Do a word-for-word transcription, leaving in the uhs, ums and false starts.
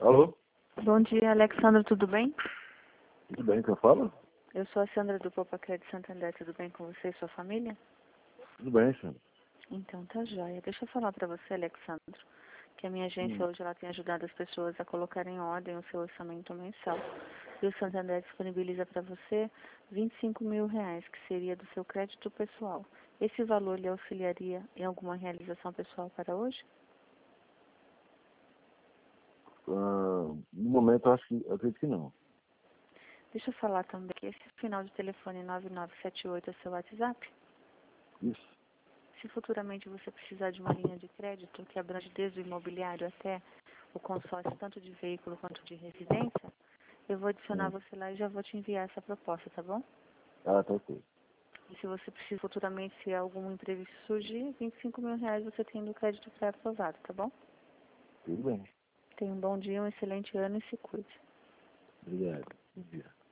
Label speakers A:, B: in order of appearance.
A: Alô?
B: Bom dia, Alexandra, tudo bem?
A: Tudo bem, quem fala?
B: Eu sou a Sandra do Poupa Crédito Santander, tudo bem com você e sua família?
A: Tudo bem, senhor.
B: Então tá joia. Deixa eu falar para você, Alexandro, que a minha agência
A: Hum.
B: hoje ela tem ajudado as pessoas a colocar em ordem o seu orçamento mensal. E o Santander disponibiliza para você vinte e cinco mil reais, que seria do seu crédito pessoal. Esse valor lhe auxiliaria em alguma realização pessoal para hoje?
A: Ah, no momento, eu acho que, eu acredito que não.
B: Deixa eu falar também que esse final de telefone nove nove sete oito é seu WhatsApp?
A: Isso.
B: Se futuramente você precisar de uma linha de crédito que abrange desde o imobiliário até o consórcio, tanto de veículo quanto de residência, eu vou adicionar
A: Hum.
B: você lá e já vou te enviar essa proposta, tá bom?
A: Ah, tá ok.
B: E se você precisa futuramente, se algum imprevisto surgir, vinte e cinco mil reais você tem do crédito pré-aprovado, tá bom?
A: Tudo bem.
B: Tenha um bom dia, um excelente ano e se cuide.
A: Obrigado. Bom dia.